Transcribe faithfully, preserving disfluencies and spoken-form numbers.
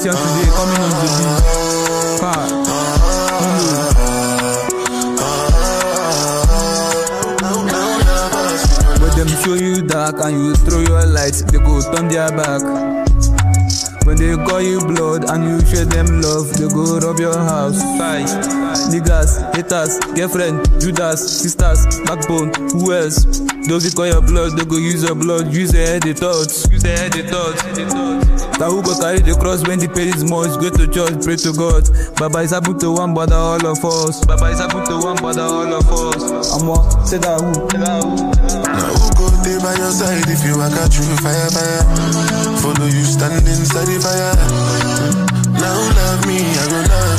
Christian today, coming on the beat. Fire. When them show you dark and you throw your light, they go turn their back. When they call you blood and you show them love, they go rob your house. Fight. Niggas, haters, girlfriend, Judas, sisters, backbone, who else? Those who call your blood, they go use your blood, use their head, they thoughts. Use their head, they thoughts. Now who go carry the cross when the pain is much? Go to church, pray to God. Baba is able to one, but all of us. Baba is able to one, but all of us. I'm one, say that who? Say that who? Now who go there by your side if you walk out through fire, fire? Follow you stand inside the fire. Now love me, I go love